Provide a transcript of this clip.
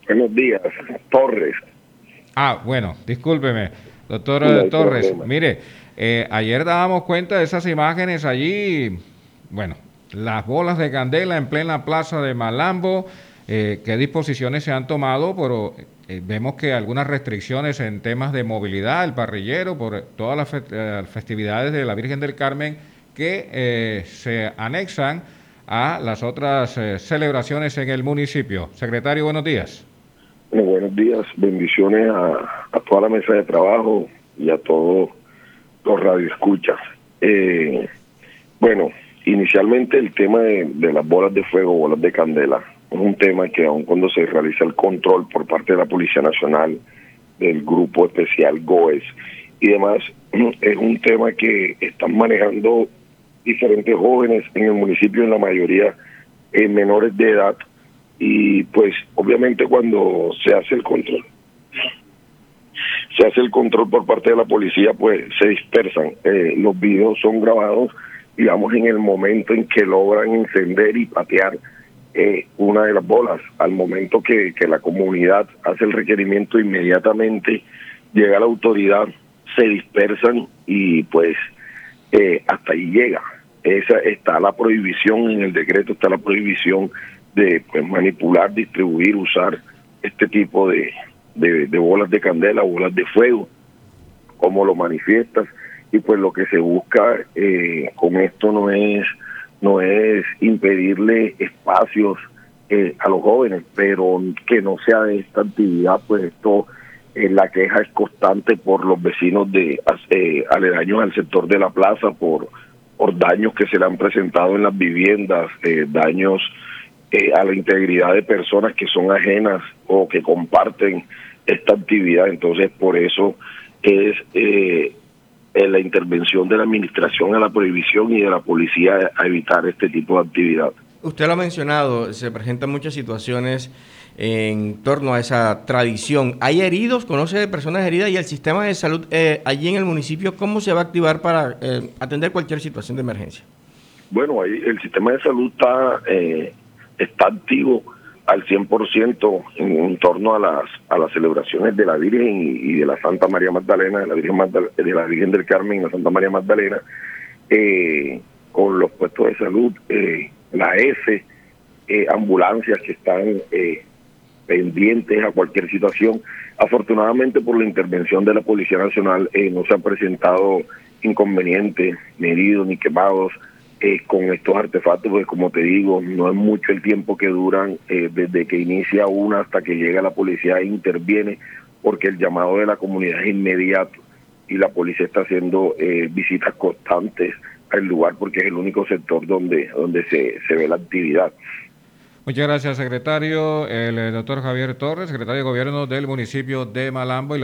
Buenos días, Torres. Bueno, discúlpeme, doctor No hay Torres. problema. Mire, ayer dábamos cuenta de esas imágenes allí, bueno, las bolas de candela en plena plaza de Malambo. ¿Qué disposiciones se han tomado? Pero vemos que algunas restricciones en temas de movilidad, el parrillero, por todas las festividades de la Virgen del Carmen que se anexan a las otras celebraciones en el municipio. Secretario, buenos días. Bueno, buenos días, bendiciones a toda la mesa de trabajo y a todos los radioescuchas. Bueno, inicialmente el tema de las bolas de fuego, bolas de candela, es un tema que aun cuando se realiza el control por parte de la Policía Nacional, del Grupo Especial GOES y demás, es un tema que están manejando diferentes jóvenes en el municipio, en la mayoría menores de edad, y pues obviamente cuando se hace el control por parte de la policía, pues se dispersan. Los videos son grabados, digamos, en el momento en que logran encender y patear una de las bolas. Al momento que la comunidad hace el requerimiento, inmediatamente llega la autoridad, se dispersan y pues hasta ahí llega. Esa está la prohibición en el decreto, está la prohibición de pues manipular, distribuir, usar este tipo de bolas de candela, bolas de fuego, como lo manifiestas, y pues lo que se busca con esto no es impedirle espacios a los jóvenes, pero que no sea de esta actividad. Pues esto, la queja es constante por los vecinos de aledaños al sector de la plaza, por daños que se le han presentado en las viviendas, daños a la integridad de personas que son ajenas o que comparten esta actividad. Entonces, por eso es la intervención de la administración a la prohibición y de la policía a evitar este tipo de actividad. Usted lo ha mencionado, se presentan muchas situaciones en torno a esa tradición. ¿Hay heridos? ¿Conoce de personas heridas? ¿Y el sistema de salud allí en el municipio cómo se va a activar para atender cualquier situación de emergencia? Bueno, ahí el sistema de salud está activo al 100% en torno a las celebraciones de la Virgen y de la Santa María Magdalena, de la Virgen del Carmen y la Santa María Magdalena, con los puestos de salud, la S, ambulancias que están pendientes a cualquier situación. Afortunadamente, por la intervención de la Policía Nacional, no se han presentado inconvenientes, ni heridos, ni quemados con estos artefactos, porque como te digo, no es mucho el tiempo que duran desde que inicia una hasta que llega la policía e interviene, porque el llamado de la comunidad es inmediato y la policía está haciendo visitas constantes al lugar, porque es el único sector donde se ve la actividad. Muchas gracias, secretario. El doctor Javier Torres, secretario de Gobierno del municipio de Malambo.